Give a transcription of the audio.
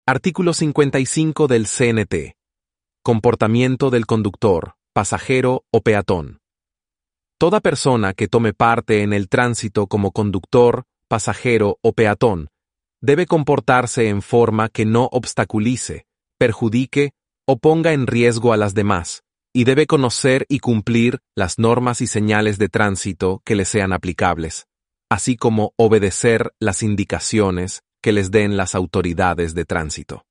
Artículo 55 del CNT. Comportamiento del conductor, pasajero o peatón. Toda persona que tome parte en el tránsito como conductor, pasajero o peatón debe comportarse en forma que no obstaculice, perjudique o ponga en riesgo a las demás, y debe conocer y cumplir las normas y señales de tránsito que le sean aplicables, así como obedecer las indicaciones que les den las autoridades de tránsito.